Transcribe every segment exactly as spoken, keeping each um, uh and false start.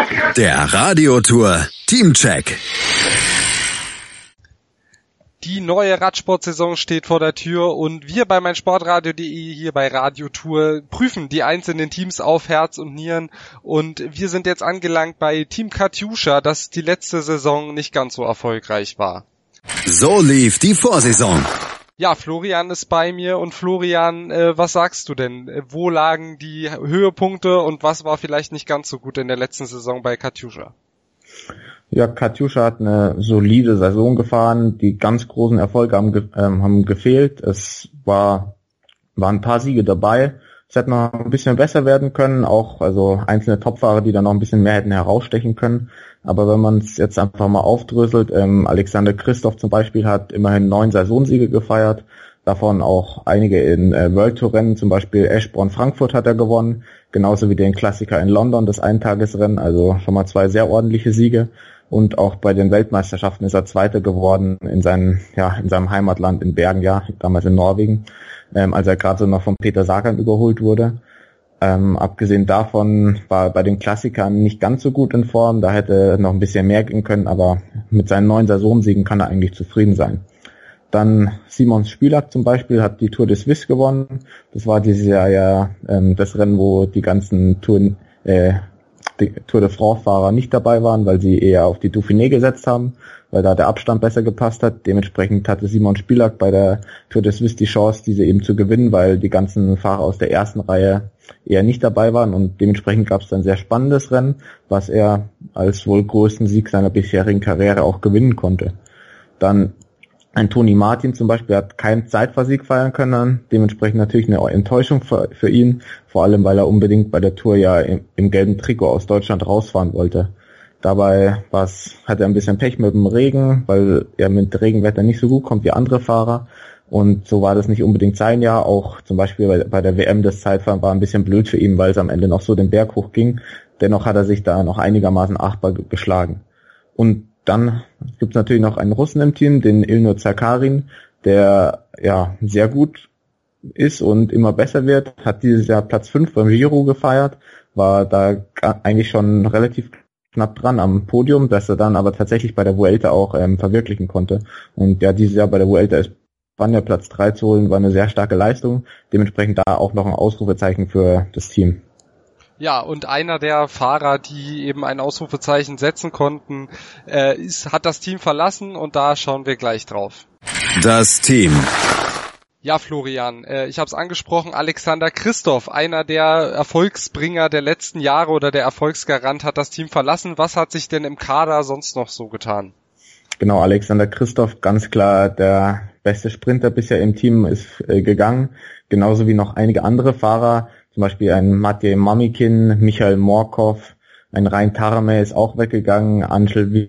Der Radiotour Teamcheck. Die neue Radsportsaison steht vor der Tür und wir bei meinsportradio punkt de hier bei Radiotour prüfen die einzelnen Teams auf Herz und Nieren und wir sind jetzt angelangt bei Team Katjuscha, das die letzte Saison nicht ganz so erfolgreich war. So lief die Vorsaison. Ja, Florian ist bei mir und Florian, äh, was sagst du denn? Wo lagen die Höhepunkte und was war vielleicht nicht ganz so gut in der letzten Saison bei Katjuscha? Ja, Katjuscha hat eine solide Saison gefahren. Die ganz großen Erfolge haben, ge ähm, haben gefehlt. Es war, waren ein paar Siege dabei. Es hätte noch ein bisschen besser werden können. Auch also einzelne Topfahrer, die da noch ein bisschen mehr hätten herausstechen können. Aber wenn man es jetzt einfach mal aufdröselt, ähm, Alexander Christoph zum Beispiel hat immerhin neun Saisonsiege gefeiert. Davon auch einige in äh, World Tour Rennen, zum Beispiel Eschborn Frankfurt hat er gewonnen. Genauso wie den Klassiker in London, das Eintagesrennen. Also schon mal zwei sehr ordentliche Siege. Und auch bei den Weltmeisterschaften ist er Zweiter geworden in seinem, ja, in seinem Heimatland in Bergen, ja, damals in Norwegen, ähm, als er gerade so noch von Peter Sagan überholt wurde. Ähm, abgesehen davon war er bei den Klassikern nicht ganz so gut in Form, da hätte noch ein bisschen mehr gehen können, aber mit seinen neun Saisonsiegen kann er eigentlich zufrieden sein. Dann Simon Spilak zum Beispiel hat die Tour de Suisse gewonnen. Das war dieses Jahr ja ähm, das Rennen, wo die ganzen Touren, äh, die Tour de France-Fahrer nicht dabei waren, weil sie eher auf die Dauphiné gesetzt haben, weil da der Abstand besser gepasst hat. Dementsprechend hatte Simon Spilak bei der Tour de Suisse die Chance, diese eben zu gewinnen, weil die ganzen Fahrer aus der ersten Reihe eher nicht dabei waren und dementsprechend gab es ein sehr spannendes Rennen, was er als wohl größten Sieg seiner bisherigen Karriere auch gewinnen konnte. Dann ein Toni Martin zum Beispiel hat keinen Zeitfahrsieg feiern können, dementsprechend natürlich eine Enttäuschung für, für ihn, vor allem weil er unbedingt bei der Tour ja im, im gelben Trikot aus Deutschland rausfahren wollte. Dabei war's, hat er ein bisschen Pech mit dem Regen, weil er mit Regenwetter nicht so gut kommt wie andere Fahrer und so war das nicht unbedingt sein Jahr, auch zum Beispiel bei, bei der W M das Zeitfahren war ein bisschen blöd für ihn, weil es am Ende noch so den Berg hoch ging, dennoch hat er sich da noch einigermaßen achtbar geschlagen. Und dann gibt es natürlich noch einen Russen im Team, den Ilnur Zakarin, der ja sehr gut ist und immer besser wird, hat dieses Jahr Platz fünf beim Giro gefeiert, war da eigentlich schon relativ knapp dran am Podium, das er dann aber tatsächlich bei der Vuelta auch ähm, verwirklichen konnte. Und ja, dieses Jahr bei der Vuelta ist Spanier Platz drei zu holen, war eine sehr starke Leistung, dementsprechend da auch noch ein Ausrufezeichen für das Team. Ja, und einer der Fahrer, die eben ein Ausrufezeichen setzen konnten, äh, ist, hat das Team verlassen und da schauen wir gleich drauf. Das Team. Ja, Florian, äh, ich habe es angesprochen, Alexander Christoph, einer der Erfolgsbringer der letzten Jahre oder der Erfolgsgarant, hat das Team verlassen. Was hat sich denn im Kader sonst noch so getan? Genau, Alexander Christoph, ganz klar der beste Sprinter bisher im Team ist äh, gegangen, genauso wie noch einige andere Fahrer. Zum Beispiel ein Matej Mamikin, Michael Morkov, ein Rein Tarame ist auch weggegangen, Angel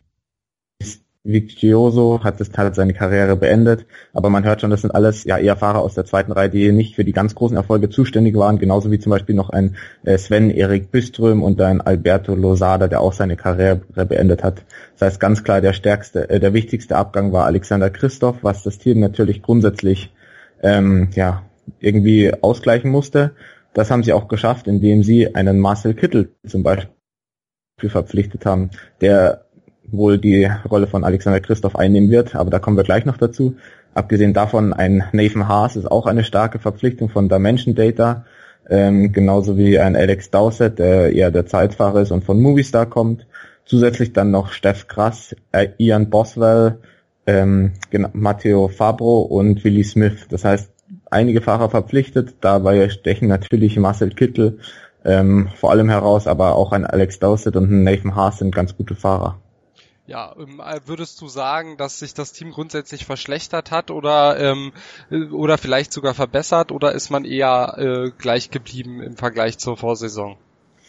Vicioso hat das hat seine Karriere beendet, aber man hört schon, das sind alles ja eher Fahrer aus der zweiten Reihe, die nicht für die ganz großen Erfolge zuständig waren, genauso wie zum Beispiel noch ein äh, Sven-Erik Byström und ein Alberto Losada, der auch seine Karriere beendet hat. Das heißt ganz klar, der stärkste, äh, der wichtigste Abgang war Alexander Christoph, was das Team natürlich grundsätzlich ähm, ja irgendwie ausgleichen musste. Das haben sie auch geschafft, indem sie einen Marcel Kittel zum Beispiel verpflichtet haben, der wohl die Rolle von Alexander Christoph einnehmen wird, aber da kommen wir gleich noch dazu. Abgesehen davon, ein Nathan Haas ist auch eine starke Verpflichtung von Dimension Data, ähm, genauso wie ein Alex Dowsett, der eher der Zeitfahrer ist und von Movistar kommt. Zusätzlich dann noch Steff Krass, äh, Ian Boswell, ähm, genau, Matteo Fabro und Willi Smith. Das heißt, einige Fahrer verpflichtet, dabei stechen natürlich Marcel Kittel ähm, vor allem heraus, aber auch ein Alex Dowsett und ein Nathan Haas sind ganz gute Fahrer. Ja, ähm, würdest du sagen, dass sich das Team grundsätzlich verschlechtert hat oder ähm, oder vielleicht sogar verbessert oder ist man eher äh, gleich geblieben im Vergleich zur Vorsaison?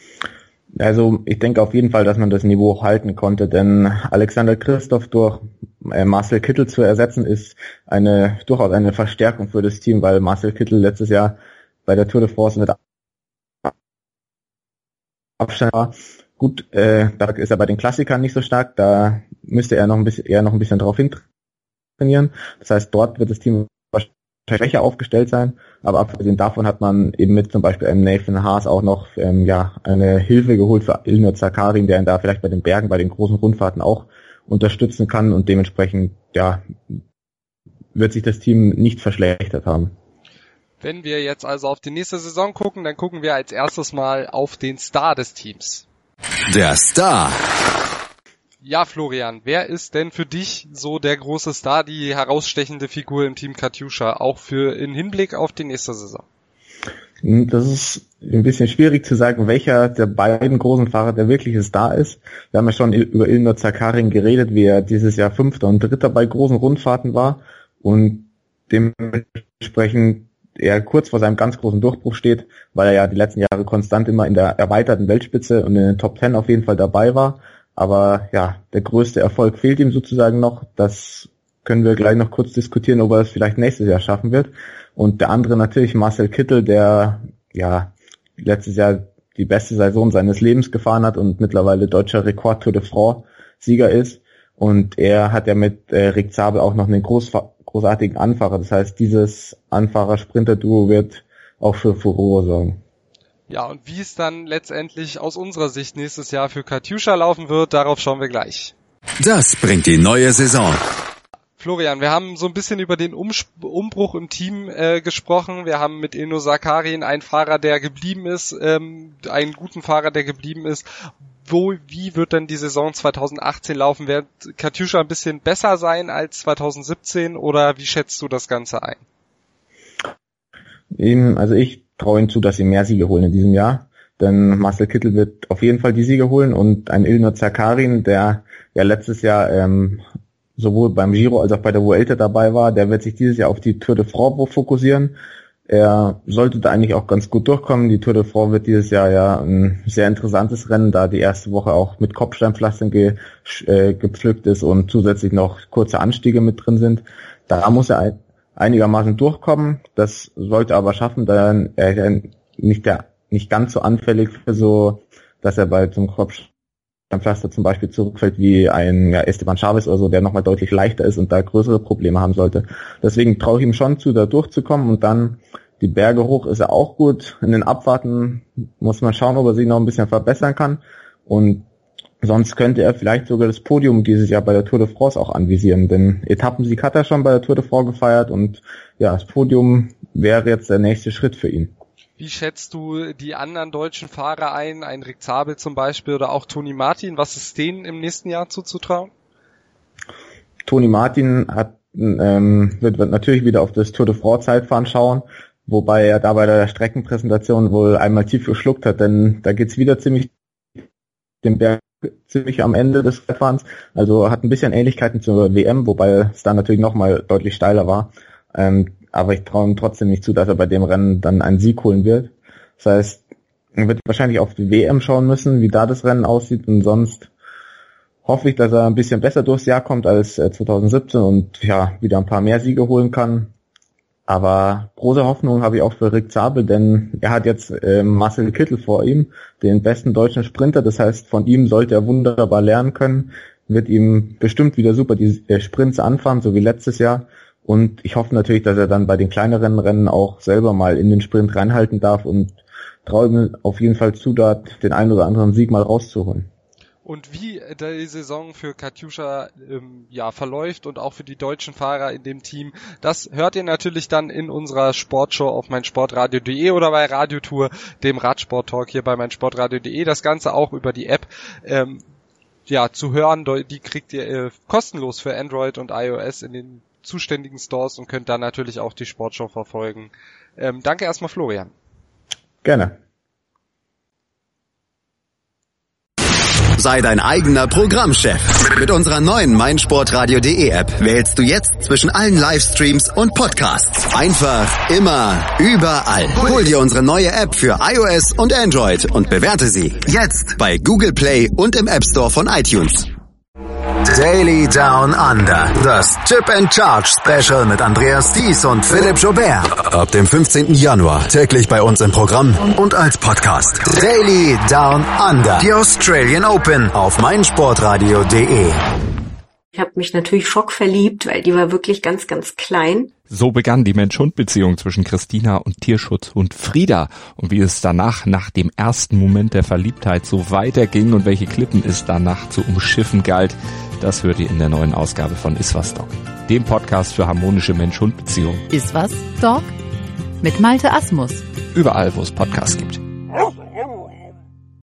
Also ich denke auf jeden Fall, dass man das Niveau halten konnte, denn Alexander Christoph durch äh, Marcel Kittel zu ersetzen ist eine durchaus eine Verstärkung für das Team, weil Marcel Kittel letztes Jahr bei der Tour de France mit Abstand war. Gut, äh, da ist er bei den Klassikern nicht so stark, da müsste er noch ein bisschen eher noch ein bisschen drauf hin trainieren. Das heißt, dort wird das Team schwächer aufgestellt sein, aber abgesehen davon hat man eben mit zum Beispiel einem Nathan Haas auch noch ähm, ja eine Hilfe geholt für Ilnur Zakarin, der ihn da vielleicht bei den Bergen, bei den großen Rundfahrten auch unterstützen kann und dementsprechend ja wird sich das Team nicht verschlechtert haben. Wenn wir jetzt also auf die nächste Saison gucken, dann gucken wir als erstes mal auf den Star des Teams. Der Star. Ja, Florian, wer ist denn für dich so der große Star, die herausstechende Figur im Team Katjuscha, auch für in Hinblick auf die nächste Saison? Das ist ein bisschen schwierig zu sagen, welcher der beiden großen Fahrer der wirkliche Star ist. Wir haben ja schon über Ilnur Zakarin geredet, wie er dieses Jahr Fünfter und Dritter bei großen Rundfahrten war und dementsprechend er kurz vor seinem ganz großen Durchbruch steht, weil er ja die letzten Jahre konstant immer in der erweiterten Weltspitze und in den Top Ten auf jeden Fall dabei war. Aber ja, der größte Erfolg fehlt ihm sozusagen noch. Das können wir gleich noch kurz diskutieren, ob er es vielleicht nächstes Jahr schaffen wird. Und der andere natürlich Marcel Kittel, der ja letztes Jahr die beste Saison seines Lebens gefahren hat und mittlerweile deutscher Rekord Tour de France Sieger ist. Und er hat ja mit äh, Rick Zabel auch noch einen groß, großartigen Anfahrer. Das heißt, dieses Anfahrer-Sprinter-Duo wird auch für Furore sorgen. Ja, und wie es dann letztendlich aus unserer Sicht nächstes Jahr für Katjuscha laufen wird, darauf schauen wir gleich. Das bringt die neue Saison. Florian, wir haben so ein bisschen über den Umsp- Umbruch im Team äh, gesprochen. Wir haben mit Ilnur Zakarin einen Fahrer, der geblieben ist, ähm, einen guten Fahrer, der geblieben ist. Wo, wie wird denn die Saison zwanzig achtzehn laufen? Wird Katjuscha ein bisschen besser sein als zwanzig siebzehn oder wie schätzt du das Ganze ein? Eben, also ich traue ihm zu, dass sie mehr Siege holen in diesem Jahr, denn Marcel Kittel wird auf jeden Fall die Siege holen und ein Ilnur Zakarin, der ja letztes Jahr ähm, sowohl beim Giro als auch bei der Vuelta dabei war, der wird sich dieses Jahr auf die Tour de France fokussieren. Er sollte da eigentlich auch ganz gut durchkommen. Die Tour de France wird dieses Jahr ja ein sehr interessantes Rennen, da die erste Woche auch mit Kopfsteinpflastern ge, äh, gepflückt ist und zusätzlich noch kurze Anstiege mit drin sind. Da muss er ein, einigermaßen durchkommen. Das sollte er aber schaffen, da er nicht der nicht ganz so anfällig für so, dass er bei zum Kopfsteinpflaster zum Beispiel zurückfällt wie ein ja, Esteban Chavez oder so, der nochmal deutlich leichter ist und da größere Probleme haben sollte. Deswegen traue ich ihm schon zu, da durchzukommen und dann die Berge hoch ist er auch gut. In den Abfahrten muss man schauen, ob er sich noch ein bisschen verbessern kann und sonst könnte er vielleicht sogar das Podium dieses Jahr bei der Tour de France auch anvisieren, denn Etappensieg hat er schon bei der Tour de France gefeiert und ja, das Podium wäre jetzt der nächste Schritt für ihn. Wie schätzt du die anderen deutschen Fahrer ein, ein Rick Zabel zum Beispiel oder auch Toni Martin? Was ist denen im nächsten Jahr zuzutrauen? Toni Martin hat, ähm, wird, wird natürlich wieder auf das Tour de France Zeitfahren schauen, wobei er da bei der Streckenpräsentation wohl einmal tief geschluckt hat, denn da geht's wieder ziemlich den Berg ziemlich am Ende des Zeitfahrens, also hat ein bisschen Ähnlichkeiten zur W M, wobei es da natürlich nochmal deutlich steiler war. Ähm, aber ich traue ihm trotzdem nicht zu, dass er bei dem Rennen dann einen Sieg holen wird. Das heißt, er wird wahrscheinlich auf die W M schauen müssen, wie da das Rennen aussieht und sonst hoffe ich, dass er ein bisschen besser durchs Jahr kommt als äh, zwanzig siebzehn und ja, wieder ein paar mehr Siege holen kann. Aber große Hoffnung habe ich auch für Rick Zabel, denn er hat jetzt äh, Marcel Kittel vor ihm, den besten deutschen Sprinter. Das heißt, von ihm sollte er wunderbar lernen können, wird ihm bestimmt wieder super die äh, Sprints anfahren, so wie letztes Jahr. Und ich hoffe natürlich, dass er dann bei den kleineren Rennen auch selber mal in den Sprint reinhalten darf und traue ihm auf jeden Fall zu, dort den einen oder anderen Sieg mal rauszuholen. Und wie die Saison für Katjuscha ähm, ja verläuft und auch für die deutschen Fahrer in dem Team, das hört ihr natürlich dann in unserer Sportshow auf meinsportradio punkt de oder bei Radiotour, dem Radsport-Talk hier bei meinsportradio punkt de. Das Ganze auch über die App ähm, ja zu hören, die kriegt ihr äh, kostenlos für Android und iOS in den zuständigen Stores und könnt dann natürlich auch die Sportshow verfolgen. Ähm, danke erstmal, Florian. Gerne. Sei dein eigener Programmchef. Mit unserer neuen meinsportradio punkt de App wählst du jetzt zwischen allen Livestreams und Podcasts. Einfach, immer, überall. Hol dir unsere neue App für iOS und Android und bewerte sie jetzt bei Google Play und im App Store von iTunes. Daily Down Under. Das Chip and Charge Special mit Andreas Thies und Philipp Joubert. Ab dem fünfzehnten Januar täglich bei uns im Programm und als Podcast. Daily Down Under. Die Australian Open auf meinsportradio punkt de. Ich habe mich natürlich schockverliebt, weil die war wirklich ganz, ganz klein. So begann die Mensch-Hund-Beziehung zwischen Christina und Tierschutzhund Frieda. Und wie es danach, nach dem ersten Moment der Verliebtheit, so weiterging und welche Klippen es danach zu umschiffen galt, das hört ihr in der neuen Ausgabe von Iswas Dog, dem Podcast für harmonische Mensch-Hund-Beziehungen. Iswas Dog mit Malte Asmus. Überall, wo es Podcasts gibt.